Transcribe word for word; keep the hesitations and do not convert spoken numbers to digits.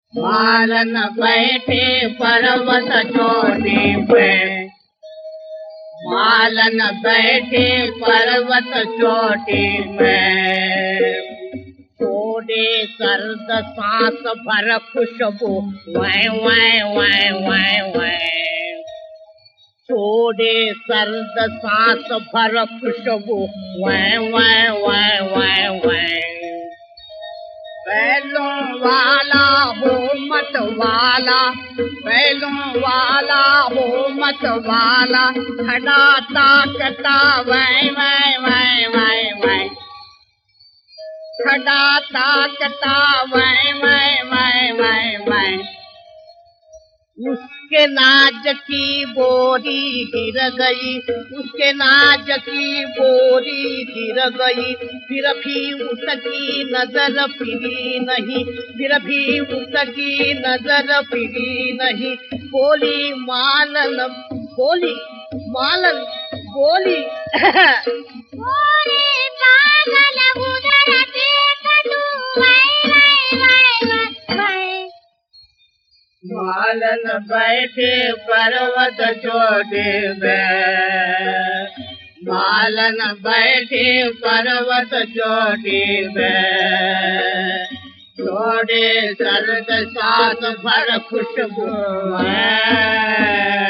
मालन बैठे पर्वत चोटी पे, मालन बैठे पर्वत चोटी में, छोड़े सर्द सांस भर खुशबू वै वै वै वै वै, छोड़े सर्द सांस भर खुशबू वै वै वै वै वै। बैलों वाला हो मत वाला, बैलों वाला हो मत वाला, खड़ा ताकता वै वै वै वै वै, खड़ा ताकता वै वै वै वै वै। उसके नाज की बोरी गिर गई, उसके नाज की बोरी गिर गई, फिर भी उसकी नजर फिरी नहीं, फिर भी उसकी नजर फिरी नहीं। बोली मालन, बोली मालन, बोली बोली मालन उधर देख तू वै वै वै वै। मालन बैठे पर्वत चोटी में, मालन बैठे पर्वत चोटी में, छोड़े सर्द सांस भर खुशबू है।